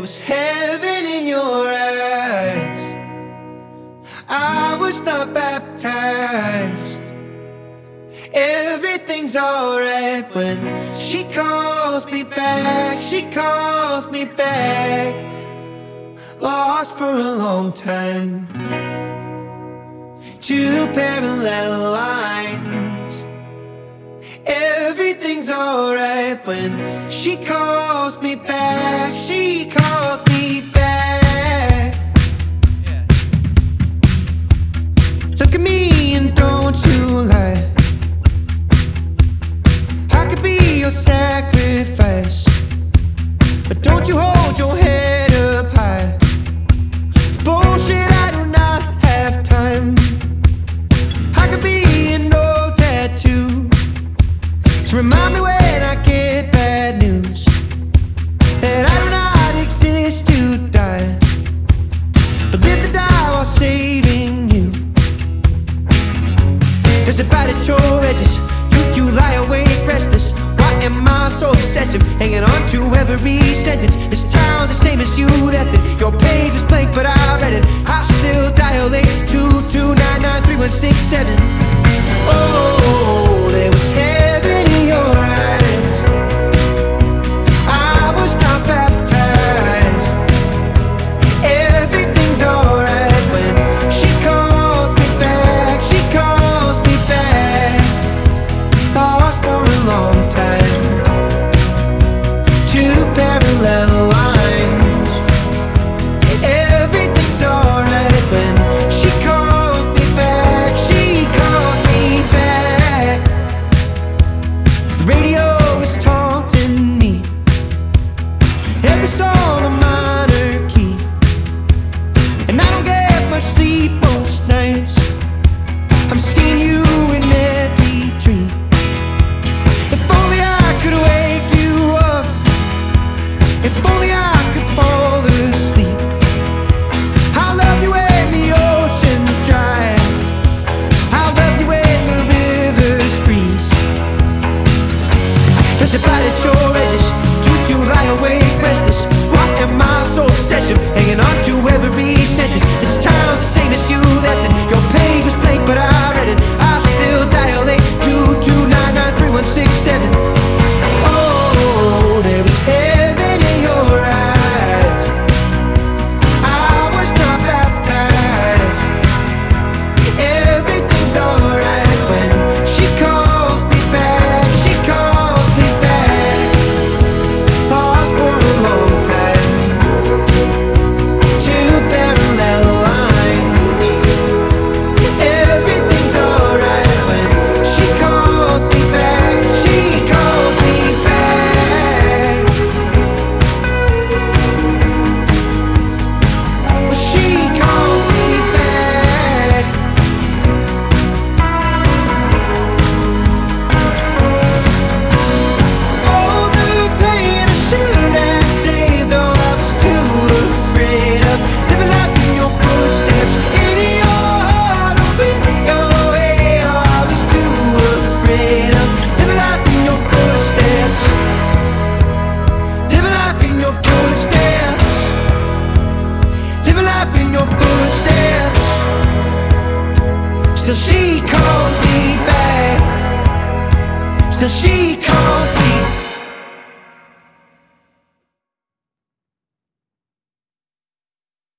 was heaven in your eyes. I was not baptized. Everything's alright when she calls me back. She calls me back. Lost for a long time. Two parallel lines. Everything's alright when she calls me back. She calls me back. Look at me and don't you lie. I could be your sacrifice, but don't you hold your head up high. For bullshit, I do not have time. I could be an old tattoo to remind me when I get bad news that I do not exist to die, but live to die while saving you. There's a bite at your edges. You lie awake restless. Why am I so obsessive, hanging on to every sentence? This town's the same as you left it. Your page is blank but I read it. I still dilate 22993167. Oh, there was hell